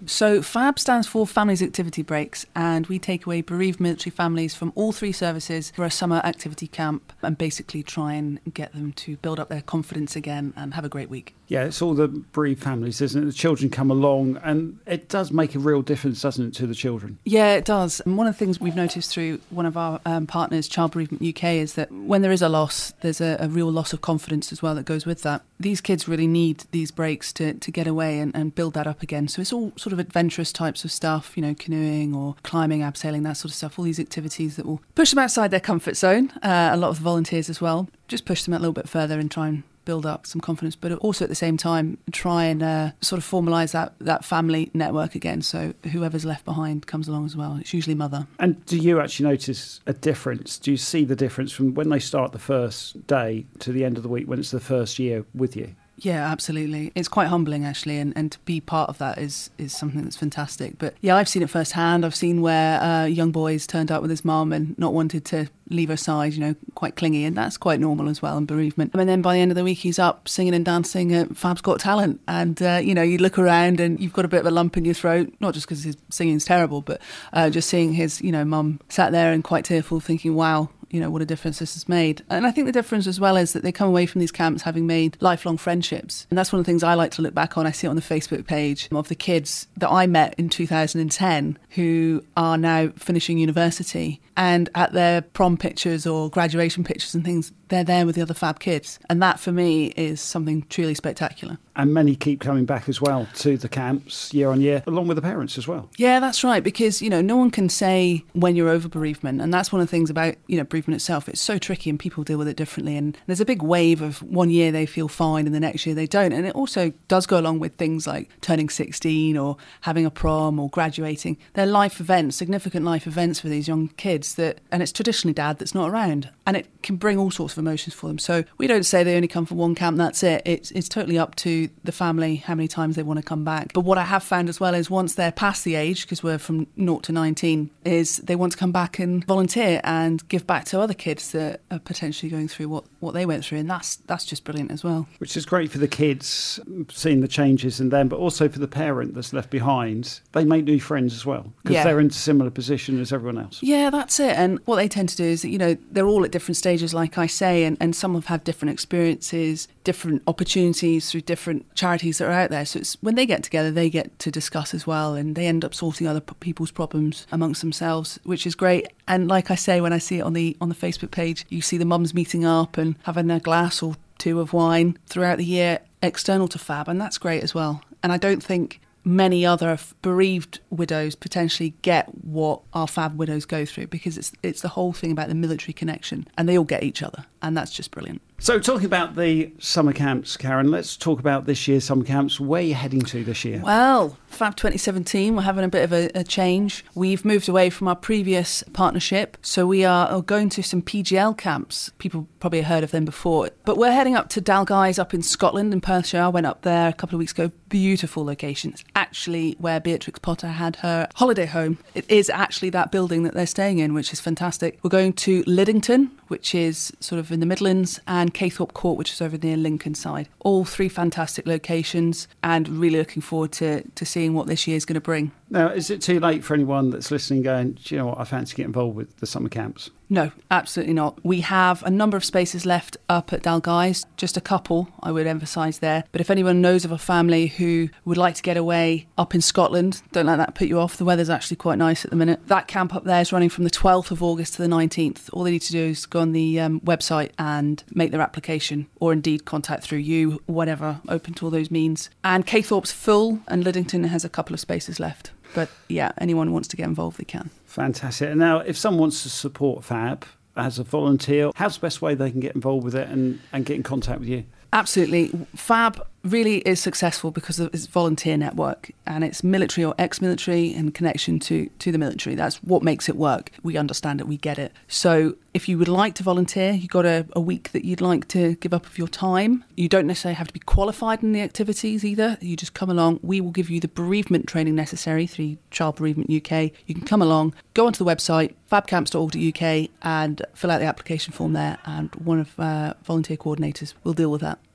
So FAB stands for Families Activity Breaks, and we take away bereaved military families from all 3 services for a summer activity camp and basically try and get them to build up their confidence again and have a great week. Yeah, it's all the bereaved families, isn't it? The children come along and it does make a real difference, doesn't it, to the children? Yeah, it does. And one of the things we've noticed through one of our partners, Child Bereavement UK, is that when there is a loss, there's a real loss of confidence as well that goes with that. These kids really need these breaks to get away and build that up again. So it's all sort of adventurous types of stuff, you know, canoeing or climbing, abseiling, that sort of stuff, all these activities that will push them outside their comfort zone. A lot of the volunteers as well, just push them a little bit further and try and build up some confidence, but also at the same time try and sort of formalise that family network again, so whoever's left behind comes along as well. It's usually mother. And do you actually notice a difference? Do you see the difference from when they start the first day to the end of the week when it's the first year with you? Yeah, absolutely. It's quite humbling, actually, and to be part of that is something that's fantastic. But yeah, I've seen it firsthand. I've seen where young boys turned up with his mum and not wanted to leave her side, you know, quite clingy, and that's quite normal as well in bereavement. And then by the end of the week, he's up singing and dancing at Fab's Got Talent, and you know, you look around and you've got a bit of a lump in your throat, not just because his singing's terrible, but just seeing his, you know, mum sat there and quite tearful, thinking, wow, you know, what a difference this has made. And I think the difference as well is that they come away from these camps having made lifelong friendships. And that's one of the things I like to look back on. I see it on the Facebook page of the kids that I met in 2010 who are now finishing university, and at their prom pictures or graduation pictures and things, they're there with the other Fab kids. And that for me is something truly spectacular. And many keep coming back as well to the camps year on year, along with the parents as well. Yeah, that's right, because, you know, no one can say when you're over bereavement. And that's one of the things about, you know, bereavement itself. It's so tricky and people deal with it differently. And there's a big wave of one year they feel fine and the next year they don't. And it also does go along with things like turning 16 or having a prom or graduating. They're life events, significant life events for these young kids and it's traditionally dad that's not around. And it can bring all sorts of emotions for them. So we don't say they only come for one camp, that's it. It's totally up to the family how many times they want to come back. But what I have found as well is once they're past the age, because we're from 0 to 19, is they want to come back and volunteer and give back to other kids that are potentially going through what they went through. And that's just brilliant as well. Which is great for the kids, seeing the changes in them, but also for the parent that's left behind. They make new friends as well, because they're in a similar position as everyone else. Yeah, that's it. And what they tend to do is that, you know, they're all at different stages, like I say, and some have had different experiences, different opportunities through different charities that are out there. So it's when they get together, they get to discuss as well, and they end up sorting other people's problems amongst themselves, which is great. And like I say, when I see it on the Facebook page, you see the mums meeting up and having a glass or 2 of wine throughout the year external to Fab, and that's great as well. And I don't think many other bereaved widows potentially get what our Fab widows go through, because it's the whole thing about the military connection, and they all get each other, and that's just brilliant. So talking about the summer camps, Karen, let's talk about this year's summer camps. Where are you heading to this year? Well, Fab 2017, we're having a bit of a change. We've moved away from our previous partnership, so we are going to some PGL camps. People probably heard of them before, but we're heading up to Dalguys up in Scotland, in Perthshire. I went up there a couple of weeks ago. Beautiful location. It's actually where Beatrix Potter had her holiday home. It is actually that building that they're staying in, which is fantastic. We're going to Liddington, which is sort of in the Midlands, and Caythorpe Court, which is over near Lincoln side. All 3 fantastic locations, and really looking forward to seeing what this year is going to bring. Now, is it too late for anyone that's listening going, do you know what, I fancy getting involved with the summer camps? No, absolutely not. We have a number of spaces left up at Dalguys, just a couple, I would emphasise there. But if anyone knows of a family who would like to get away up in Scotland, don't let that put you off. The weather's actually quite nice at the minute. That camp up there is running from the 12th of August to the 19th. All they need to do is go on the website and make their application, or indeed contact through you, whatever, open to all those means. And Caythorpe's full, and Liddington has a couple of spaces left. But yeah, anyone who wants to get involved, they can. Fantastic. And now, if someone wants to support Fab as a volunteer, how's the best way they can get involved with it and get in contact with you? Absolutely. Fab really is successful because of its volunteer network, and it's military or ex-military in connection to the military. That's what makes it work. We understand it, we get it. So if you would like to volunteer, you've got a week that you'd like to give up of your time. You don't necessarily have to be qualified in the activities either. You just come along. We will give you the bereavement training necessary through Child Bereavement UK. You can come along, go onto the website, fabcamps.org.uk, and fill out the application form there, and one of our volunteer coordinators will deal with that.